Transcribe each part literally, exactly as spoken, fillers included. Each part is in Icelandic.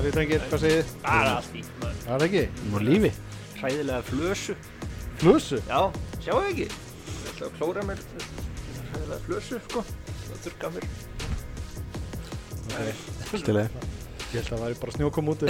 Kaffi drengir, hvað segið þið? Bara allt fínt, maður. Það er ekki? Nú lífi. Hræðilega flösu. Flösu? Já, sjáu ekki. Ég ætla að klóra mér hræðilega flösu, sko. Það þurrka mér. Ok, Stilega. ég held að það væri bara snjókom úti.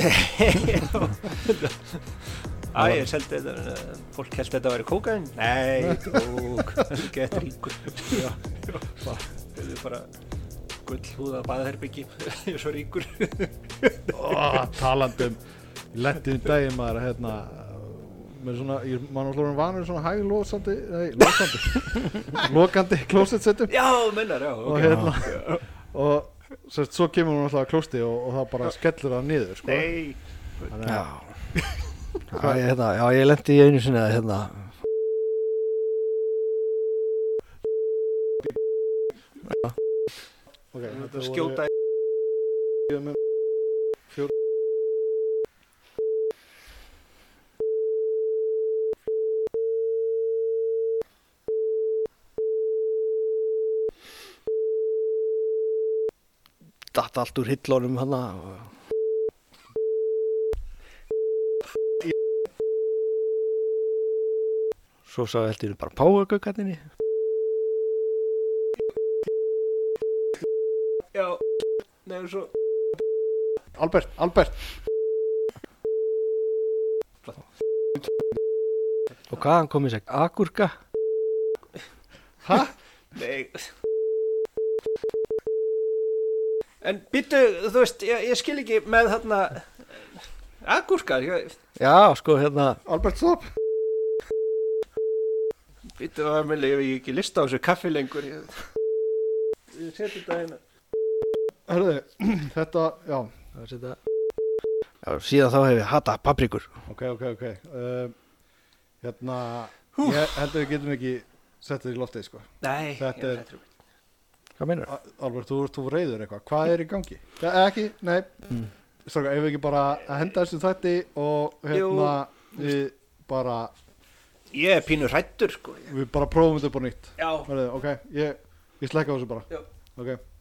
Æ, ég seldi þetta, fólk held þetta að væri kókain. Nei, tók, það er gett ríkur. Já, bara, þau bara gullhúða baðherbyggi, ég er svo ríkur. Ó, talandum, ég lendi um daginn maður, hérna, með svona, ég man alltaf vanur svona hæglósandi, nei, lósandi, lokandi klósetsettum. Já, mennar, já, ok. Og hérna, og sérst, svo kemur hún alltaf að klósti og, og það bara skellur það niður, sko. Nei. Þannig Já. að, Já, ég, hérna, já, ég lendi í einu sinni að hérna. ok, þetta Skjóta voru fjór. Datt allt úr hillunum hana. Svo sá ég heldur bara páfagaukarninni. Já, nefnir svo. Albert, Albert. Og hvaðan kom ég seg? Agúrka? Hæ? Nei. En býttu, þú veist, ég, ég skil ekki með þarna agúrka. Ég, Já, sko, hérna. Albert, stopp. býttu, það með ég hef ekki lista á þessu kaffi lengur. Ég, ég seti þetta hérna. Hörðu, þetta, já. Það er þetta. Já, síðan þá hef ég hatað paprikur. Ok, ok, ok. Uh, hérna, ég held að við getum ekki sett þetta í loftið, sko. Nei, Þetta ég, er- þetta er Hvað meinur það? A- Albert, þú ert þú reyður eitthvað. Hvað er í gangi? Það er ekki, nei. Mm. Stráka, ef við ekki bara að henda þessu þætti og hérna, við bara, Ég er pínu hrættur, sko. Ég, við bara prófum þetta upp á nýtt. já. Hörðu, ok, ég, ég slekka á þessu bara. Já. Ok.